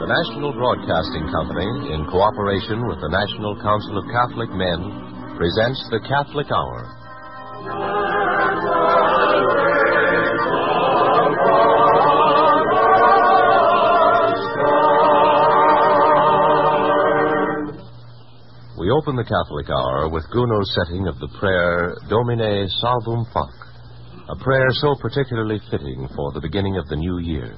The National Broadcasting Company, in cooperation with the National Council of Catholic Men, presents the Catholic Hour. We open the Catholic Hour with Gounod's setting of the prayer Domine Salvum Fac, a prayer so particularly fitting for the beginning of the new year.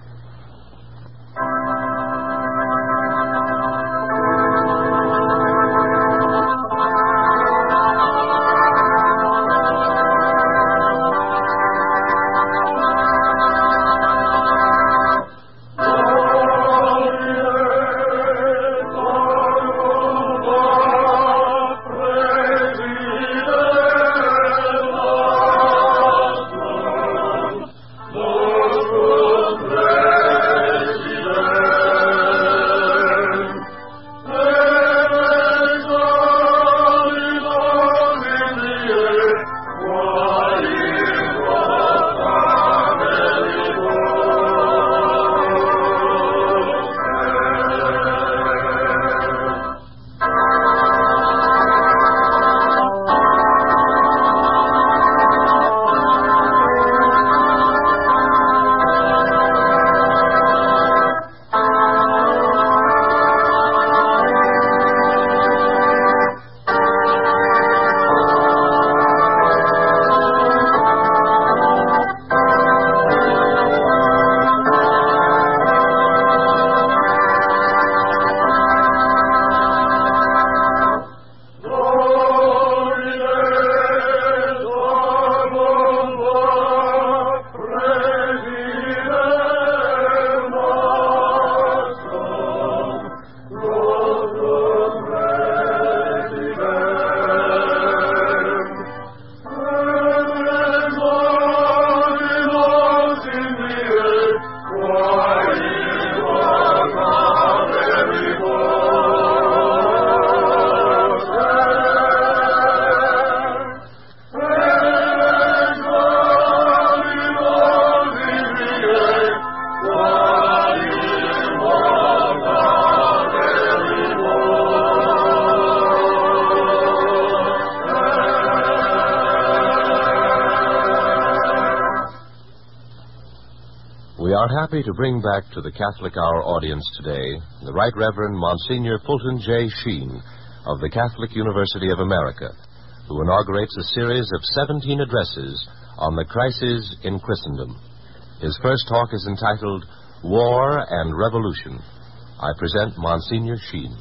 We are happy to bring back to the Catholic Hour audience today the Right Reverend Monsignor Fulton J. Sheen of the Catholic University of America, who inaugurates a series of 17 addresses on the crises in Christendom. His first talk is entitled War and Revolution. I present Monsignor Sheen.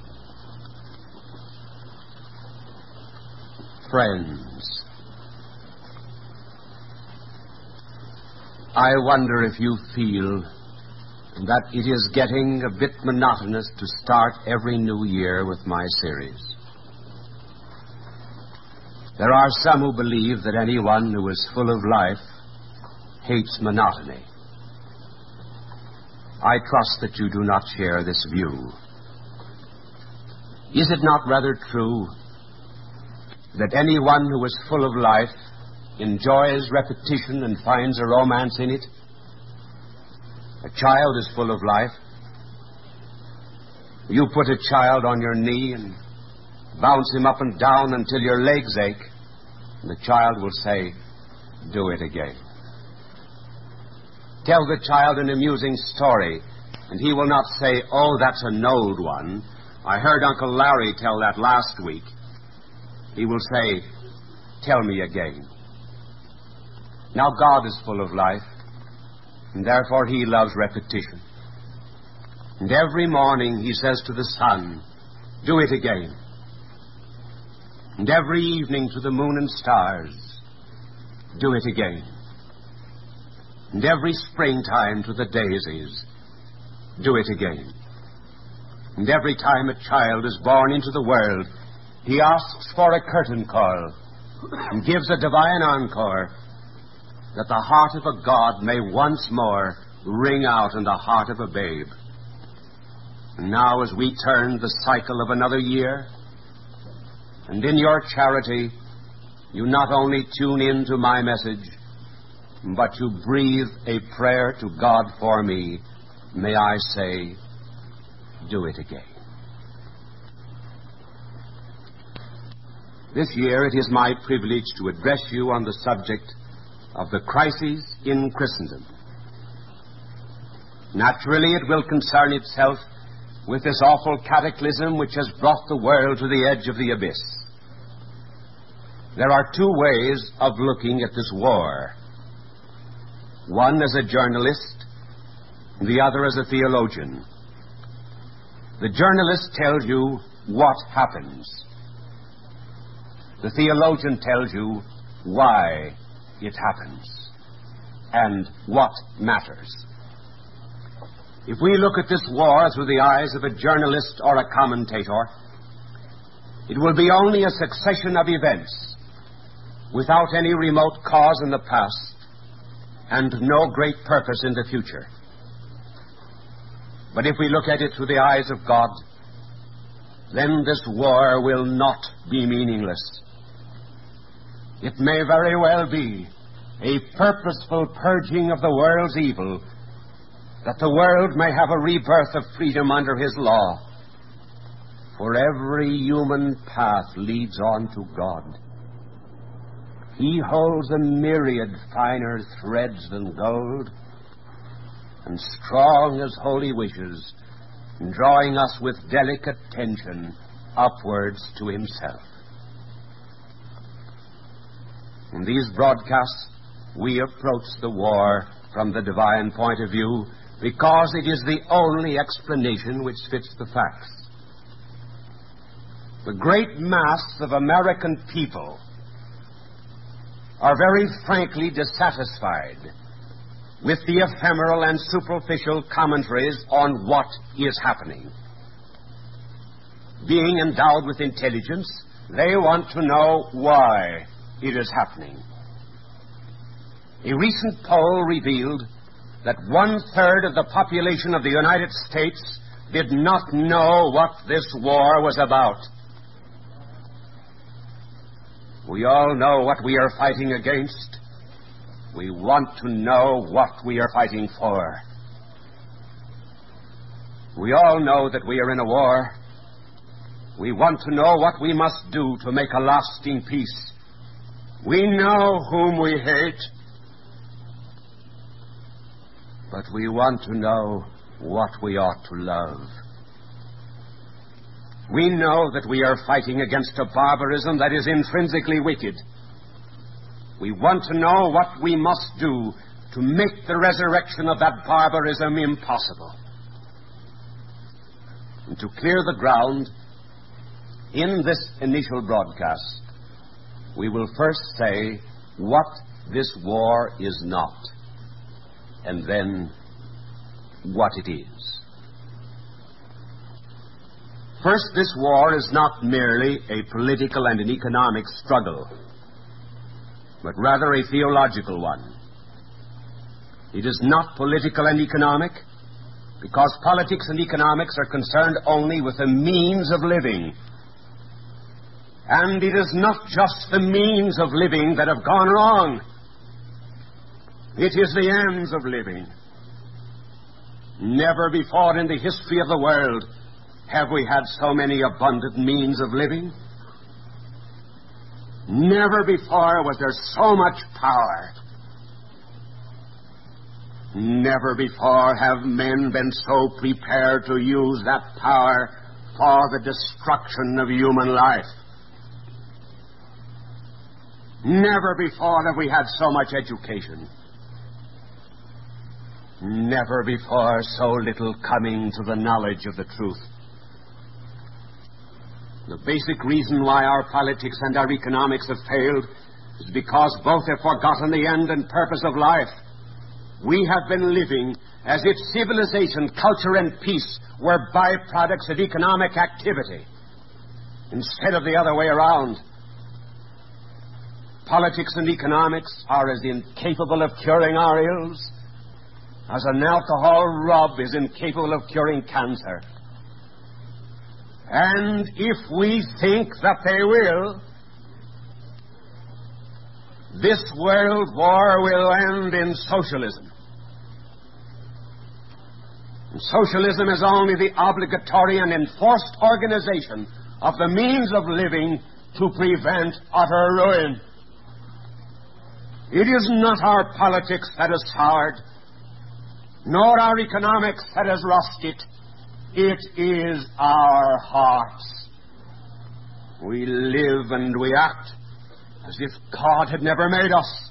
Friends, I wonder if you feel that it is getting a bit monotonous to start every new year with my series. There are some who believe that anyone who is full of life hates monotony. I trust that you do not share this view. Is it not rather true that anyone who is full of life enjoys repetition and finds a romance in it? A child is full of life. You put a child on your knee and bounce him up and down until your legs ache, and the child will say, "Do it again." Tell the child an amusing story, and he will not say, "Oh, that's an old one. I heard Uncle Larry tell that last week." He will say, "Tell me again." Now, God is full of life, and therefore He loves repetition. And every morning He says to the sun, "Do it again." And every evening to the moon and stars, "Do it again." And every springtime to the daisies, "Do it again." And every time a child is born into the world, He asks for a curtain call and gives a divine encore, that the heart of a God may once more ring out in the heart of a babe. And now, as we turn the cycle of another year, and in your charity, you not only tune in to my message, but you breathe a prayer to God for me, may I say, do it again. This year it is my privilege to address you on the subject of the crises in Christendom. Naturally, it will concern itself with this awful cataclysm which has brought the world to the edge of the abyss. There are two ways of looking at this war. One as a journalist, and the other as a theologian. The journalist tells you what happens. The theologian tells you why it happens and what matters. If we look at this war through the eyes of a journalist or a commentator, it will be only a succession of events without any remote cause in the past and no great purpose in the future. But if we look at it through the eyes of God, then this war will not be meaningless. It may very well be a purposeful purging of the world's evil, that the world may have a rebirth of freedom under his law. For every human path leads on to God. He holds a myriad finer threads than gold, and strong as holy wishes, drawing us with delicate tension upwards to himself. In these broadcasts, we approach the war from the divine point of view because it is the only explanation which fits the facts. The great mass of American people are very frankly dissatisfied with the ephemeral and superficial commentaries on what is happening. Being endowed with intelligence, they want to know why it is happening. A recent poll revealed that 1/3 of the population of the United States did not know what this war was about. We all know what we are fighting against. We want to know what we are fighting for. We all know that we are in a war. We want to know what we must do to make a lasting peace. We know whom we hate, but we want to know what we ought to love. We know that we are fighting against a barbarism that is intrinsically wicked. We want to know what we must do to make the resurrection of that barbarism impossible. And to clear the ground, in this initial broadcast, we will first say what this war is not, and then what it is. First, this war is not merely a political and an economic struggle, but rather a theological one. It is not political and economic, because politics and economics are concerned only with the means of living. And it is not just the means of living that have gone wrong. It is the ends of living. Never before in the history of the world have we had so many abundant means of living. Never before was there so much power. Never before have men been so prepared to use that power for the destruction of human life. Never before have we had so much education. Never before so little coming to the knowledge of the truth. The basic reason why our politics and our economics have failed is because both have forgotten the end and purpose of life. We have been living as if civilization, culture, and peace were byproducts of economic activity, instead of the other way around. Politics and economics are as incapable of curing our ills as an alcohol rub is incapable of curing cancer. And if we think that they will, this world war will end in socialism. And socialism is only the obligatory and enforced organization of the means of living to prevent utter ruin. It is not our politics that has soured, nor our economics that has rusted. It is our hearts. We live and we act as if God had never made us.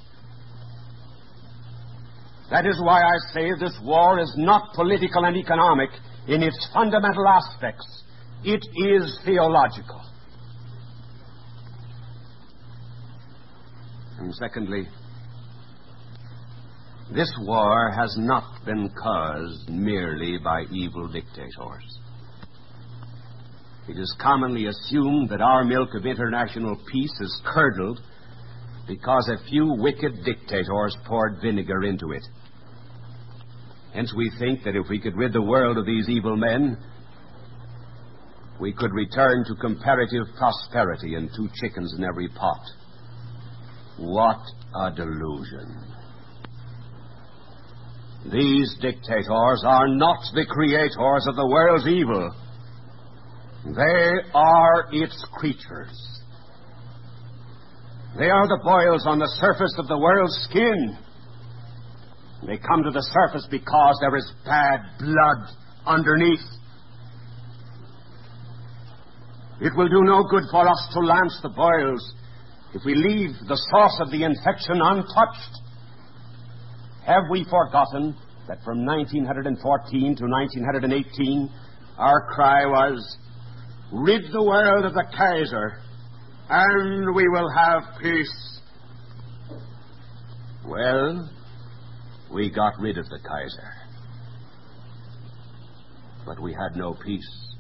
That is why I say this war is not political and economic in its fundamental aspects. It is theological. And secondly, this war has not been caused merely by evil dictators. It is commonly assumed that our milk of international peace is curdled because a few wicked dictators poured vinegar into it. Hence we think that if we could rid the world of these evil men, we could return to comparative prosperity and 2 chickens in every pot. What a delusion. These dictators are not the creators of the world's evil. They are its creatures. They are the boils on the surface of the world's skin. They come to the surface because there is bad blood underneath. It will do no good for us to lance the boils if we leave the source of the infection untouched. Have we forgotten that from 1914 to 1918, our cry was, "Rid the world of the Kaiser, and we will have peace"? Well, we got rid of the Kaiser, but we had no peace.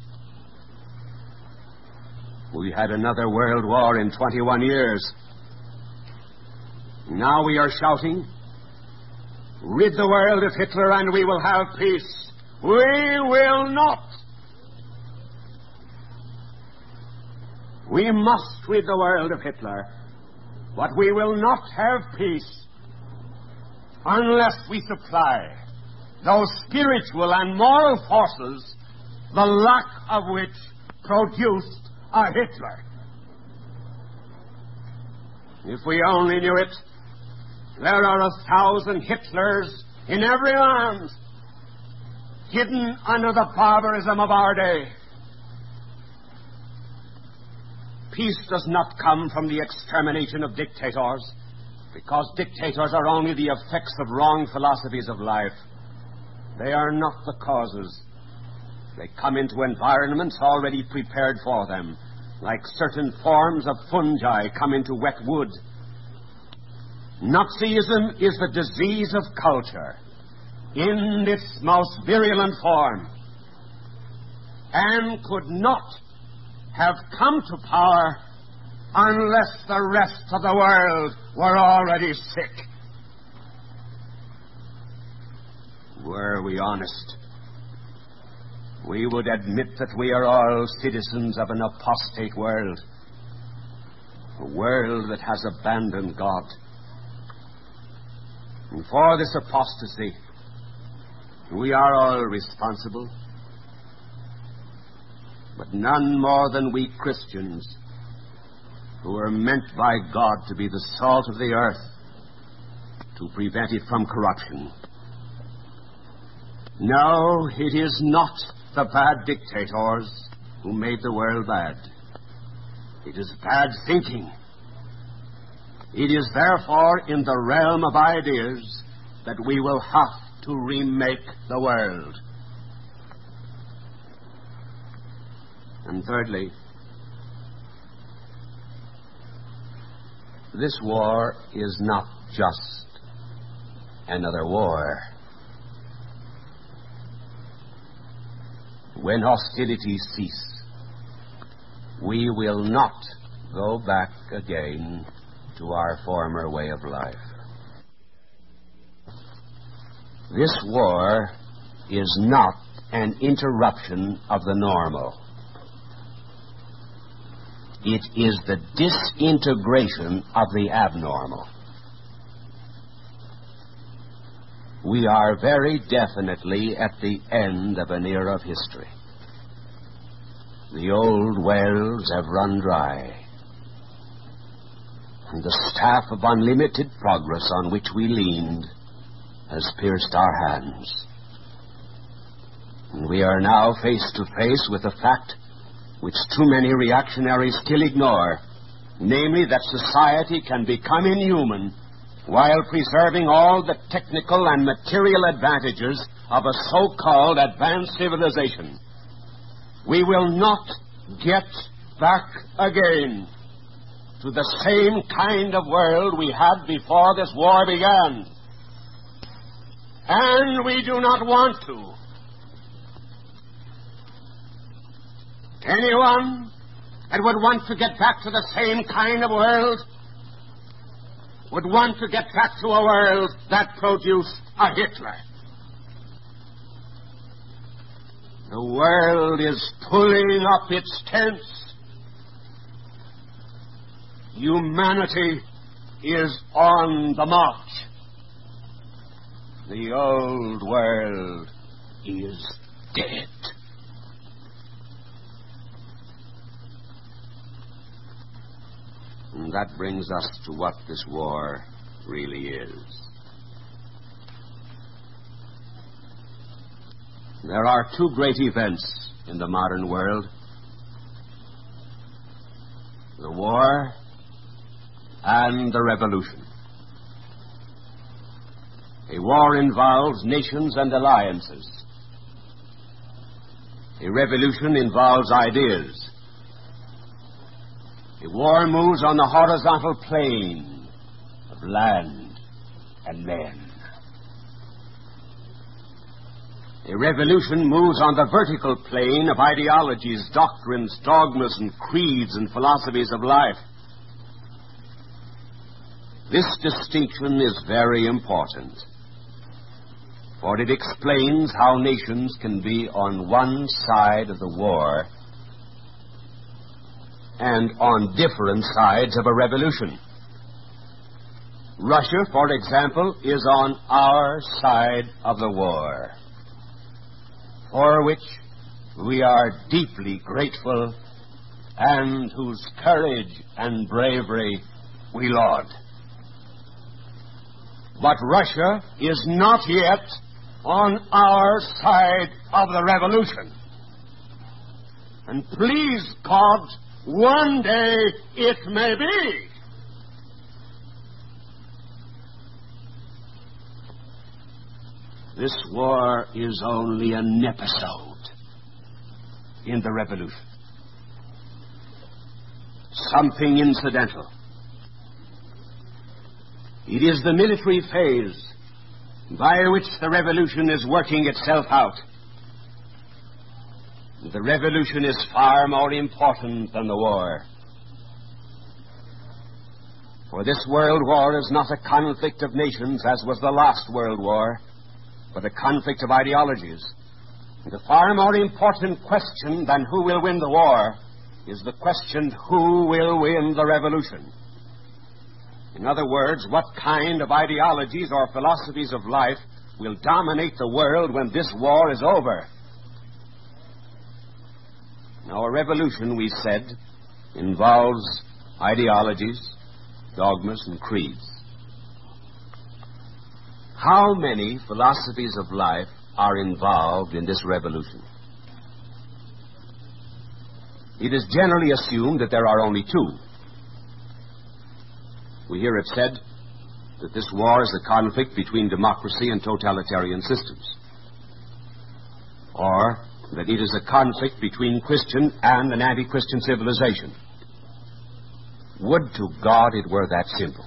We had another world war in 21 years. Now we are shouting, "Rid the world of Hitler and we will have peace." We will not. We must rid the world of Hitler, but we will not have peace unless we supply those spiritual and moral forces, the lack of which produced a Hitler. If we only knew it, there are 1,000 Hitlers in every land, hidden under the barbarism of our day. Peace does not come from the extermination of dictators, because dictators are only the effects of wrong philosophies of life. They are not the causes. They come into environments already prepared for them, like certain forms of fungi come into wet wood. Nazism is the disease of culture in its most virulent form, and could not have come to power unless the rest of the world were already sick. Were we honest, we would admit that we are all citizens of an apostate world, a world that has abandoned God. And for this apostasy, we are all responsible, but none more than we Christians, who are meant by God to be the salt of the earth, to prevent it from corruption. No, it is not the bad dictators who made the world bad. It is bad thinking. It is therefore in the realm of ideas that we will have to remake the world. And thirdly, this war is not just another war. When hostilities cease, we will not go back again to our former way of life. This war is not an interruption of the normal. It is the disintegration of the abnormal. we are very definitely at the end of an era of history. The old wells have run dry, and the staff of unlimited progress on which we leaned has pierced our hands. And we are now face to face with a fact which too many reactionaries still ignore, namely that society can become inhuman while preserving all the technical and material advantages of a so-called advanced civilization. We will not get back again to the same kind of world we had before this war began. And we do not want to. Anyone that would want to get back to the same kind of world would want to get back to a world that produced a Hitler. The world is pulling up its tents. Humanity is on the march. The old world is dead. And that brings us to what this war really is. There are two great events in the modern world: the war and the revolution. A war involves nations and alliances. A revolution involves ideas. A war moves on the horizontal plane of land and men. A revolution moves on the vertical plane of ideologies, doctrines, dogmas, and creeds and philosophies of life. This distinction is very important, for it explains how nations can be on one side of the war and on different sides of a revolution. Russia, for example, is on our side of the war, for which we are deeply grateful and whose courage and bravery we laud. But Russia is not yet on our side of the revolution. And please God, one day it may be. This war is only an episode in the revolution. Something incidental. It is the military phase by which the revolution is working itself out. The revolution is far more important than the war. For this world war is not a conflict of nations as was the last world war, but a conflict of ideologies. And a far more important question than who will win the war is the question who will win the revolution. In other words, what kind of ideologies or philosophies of life will dominate the world when this war is over? Now, a revolution, we said, involves ideologies, dogmas, and creeds. How many philosophies of life are involved in this revolution? It is generally assumed that there are only two. We hear it said that this war is a conflict between democracy and totalitarian systems, or that it is a conflict between Christian and an anti-Christian civilization. Would to God it were that simple.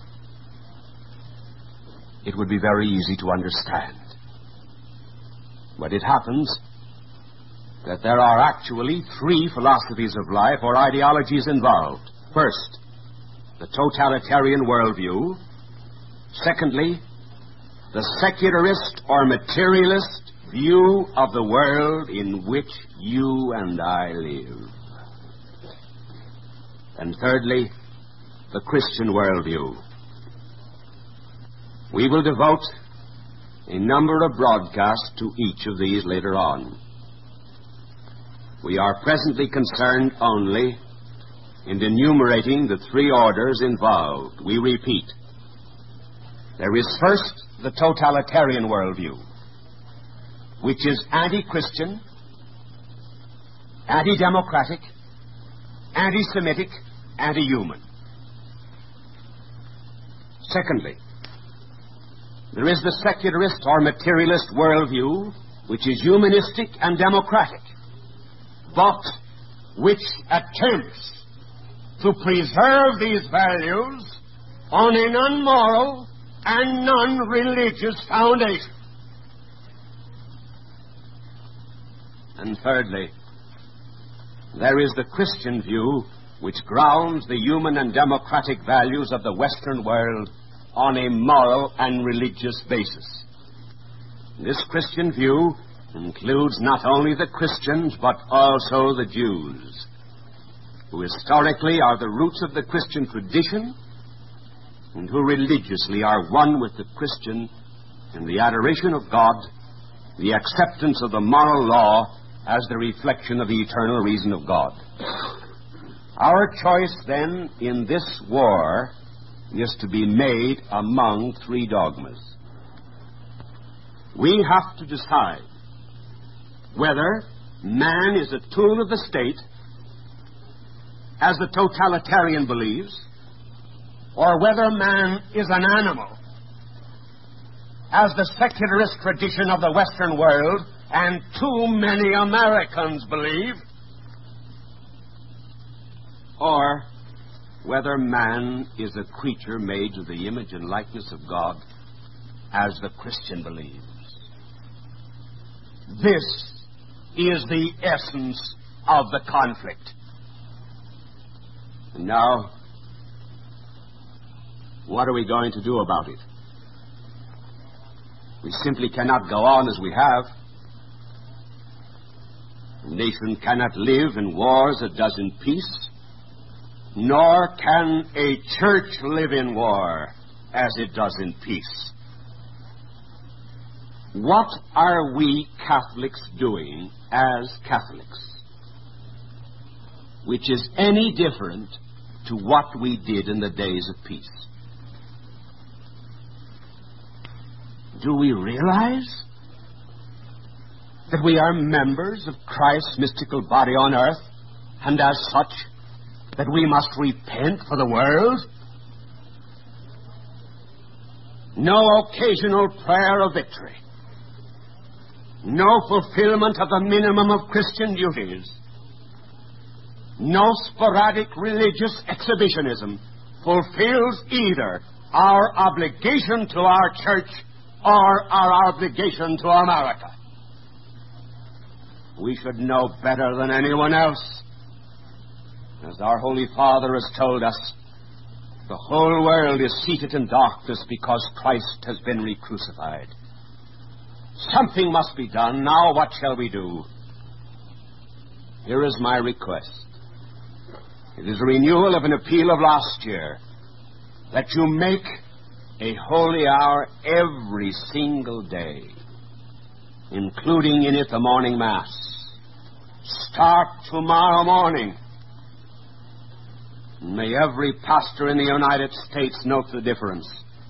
It would be very easy to understand. But it happens that there are actually three philosophies of life or ideologies involved. First, the totalitarian worldview. Secondly, the secularist or materialist view of the world in which you and I live. And thirdly, the Christian worldview. We will devote a number of broadcasts to each of these later on. We are presently concerned only in enumerating the three orders involved. We repeat, there is first the totalitarian worldview, which is anti-Christian, anti-democratic, anti-Semitic, anti-human. Secondly, there is the secularist or materialist worldview, which is humanistic and democratic, but which attempts to preserve these values on a non-moral and non-religious foundation. And thirdly, there is the Christian view, which grounds the human and democratic values of the Western world on a moral and religious basis. This Christian view includes not only the Christians, but also the Jews, who historically are the roots of the Christian tradition and who religiously are one with the Christian in the adoration of God, the acceptance of the moral law as the reflection of the eternal reason of God. Our choice, then, in this war is to be made among three dogmas. We have to decide whether man is a tool of the state, as the totalitarian believes, or whether man is an animal, as the secularist tradition of the Western world and too many Americans believe, or whether man is a creature made to the image and likeness of God, as the Christian believes. This is the essence of the conflict. And now, what are we going to do about it? We simply cannot go on as we have. A nation cannot live in war as it does in peace, nor can a church live in war as it does in peace. What are we Catholics doing as Catholics, which is any different to what we did in the days of peace? Do we realize that we are members of Christ's mystical body on earth, and as such, that we must repent for the world? No occasional prayer of victory, no fulfillment of the minimum of Christian duties, no sporadic religious exhibitionism fulfills either our obligation to our church or our obligation to America. We should know better than anyone else. As our Holy Father has told us, the whole world is seated in darkness because Christ has been re-crucified. Something must be done. Now what shall we do? Here is my request. It is a renewal of an appeal of last year, that you make a holy hour every single day, including in it the morning Mass. Start tomorrow morning. May every pastor in the United States note the difference.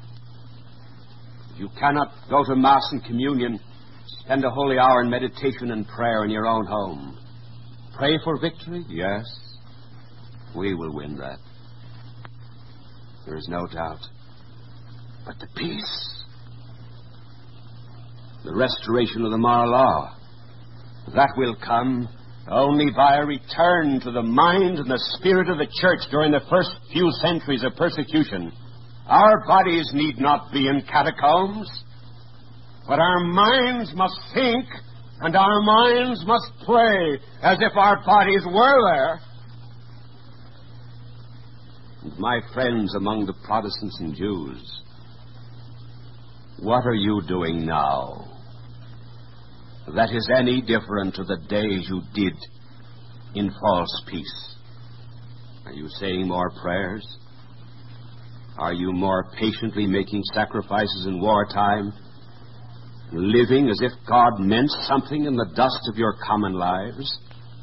If you cannot go to Mass and communion, spend a holy hour in meditation and prayer in your own home. Pray for victory? Yes, we will win that. There is no doubt. But the peace, the restoration of the moral law, that will come only by a return to the mind and the spirit of the church during the first few centuries of persecution. Our bodies need not be in catacombs, but our minds must think and our minds must pray as if our bodies were there. And my friends among the Protestants and Jews, what are you doing now that is any different to the days you did in false peace? Are you saying more prayers? Are you more patiently making sacrifices in wartime? living as if God meant something in the dust of your common lives?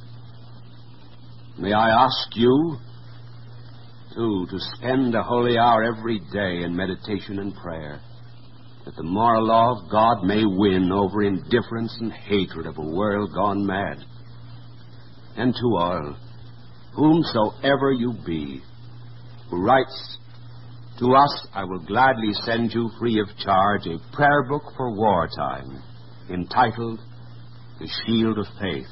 May I ask you, too, to spend a holy hour every day in meditation and prayer, that the moral law of God may win over indifference and hatred of a world gone mad. And to all, whomsoever you be, who writes to us, I will gladly send you free of charge a prayer book for wartime entitled The Shield of Faith.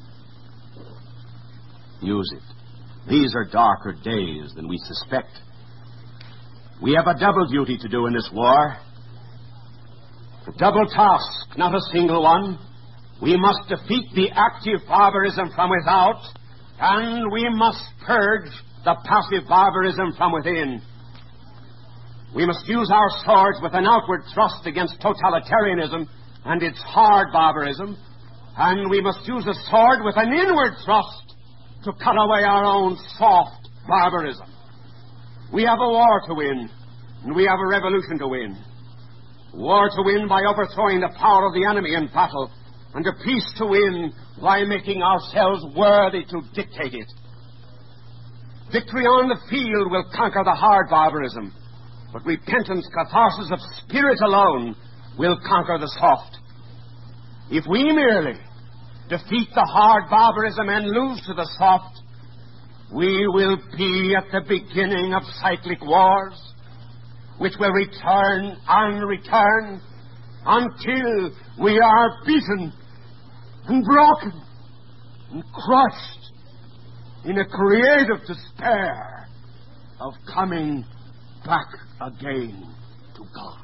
Use it. These are darker days than we suspect. We have a double duty to do in this war. A double task, not a single one. We must defeat the active barbarism from without, and we must purge the passive barbarism from within. We must use our swords with an outward thrust against totalitarianism and its hard barbarism, and we must use a sword with an inward thrust to cut away our own soft barbarism. We have a war to win, and we have a revolution to win. War to win by overthrowing the power of the enemy in battle, and a peace to win by making ourselves worthy to dictate it. Victory on the field will conquer the hard barbarism, but repentance, catharsis of spirit alone will conquer the soft. If we merely defeat the hard barbarism and lose to the soft, we will be at the beginning of cyclic wars, which will return and return until we are beaten and broken and crushed in a creative despair of coming back again to God.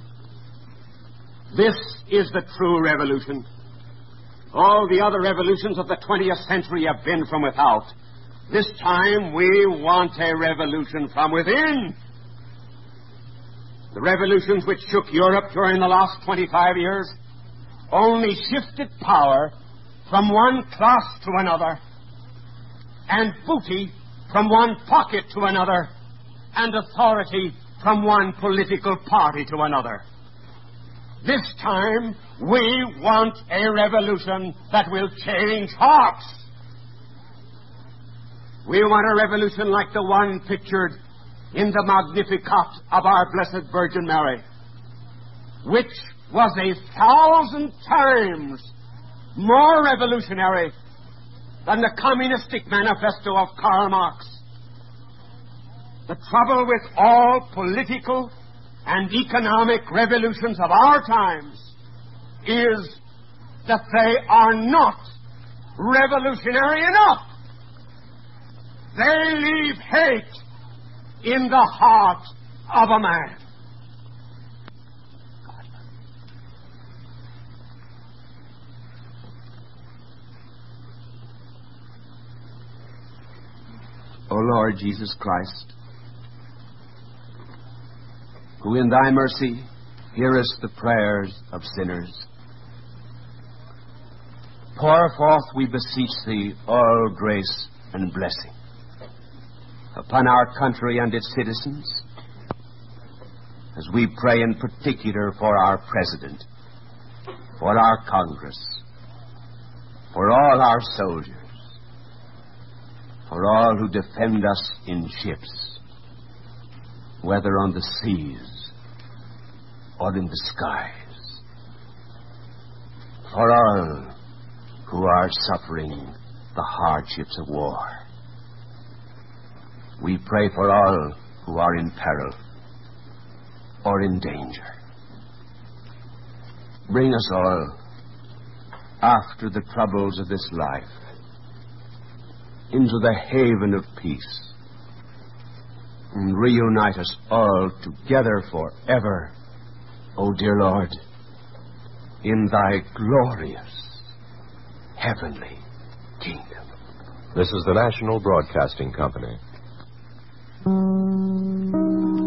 This is the true revolution. All the other revolutions of the 20th century have been from without. This time we want a revolution from within. The revolutions which shook Europe during the last 25 years only shifted power from one class to another, and booty from one pocket to another, and authority from one political party to another. This time, we want a revolution that will change hearts. We want a revolution like the one pictured in the Magnificat of our Blessed Virgin Mary, which was 1,000 times more revolutionary than the communistic manifesto of Karl Marx. The trouble with all political and economic revolutions of our times is that they are not revolutionary enough. They leave hate in the heart of a man. O Lord Jesus Christ, who in thy mercy hearest the prayers of sinners, pour forth, we beseech thee, all grace and blessing upon our country and its citizens, as we pray in particular for our President, for our Congress, for all our soldiers, for all who defend us in ships, whether on the seas or in the skies, for all who are suffering the hardships of war. We pray for all who are in peril or in danger. Bring us all, after the troubles of this life, into the haven of peace, and reunite us all together forever, O dear Lord, in thy glorious heavenly kingdom. This is the National Broadcasting Company.